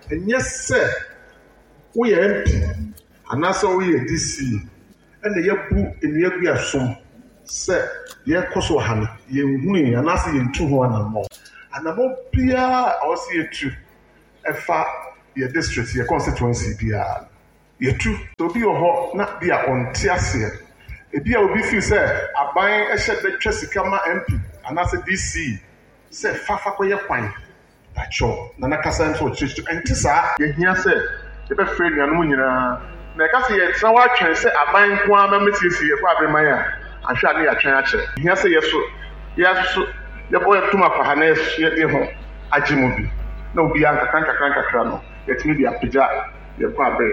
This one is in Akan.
ɛnyɛ sɛ woyɛ MP anaasɛ woyɛ DC ɛna yɛbu nnua gu asom sɛ yɛkɔ so ha no yɛnhuni anaasɛ yɛntu ho anammɔ biara a ɔwɔ sɛ yɛtu ɛfa yɛ district yɛ constituency biara yɛtu sɛ obi wɔ hɔ na bi a ɔnte aseɛ ebi a obi feel sɛ aban ɛhyɛ dɛ twa sika ma MP anaasɛ DC sɛ fafa kɔyɛ kwan dakyɔ na nakasa nso ɔkyerɛkyerɛ ɛnte saa yɛhia sɛ yɛbɛfrɛ nuanom nyinaa na ɛka sɛ yɛtena wɔatwɛn sɛ aban nko ara mɛmɛsiesie yɛkɔ abereman a ahwɛ a ne yɛatwɛn akyerɛ yɛhia sɛ yɛso yɛbɔ yɛtom akwaha na yɛde ho agye mu bi na obiara nkakra no yɛtumi de apagya yɛkɔ abere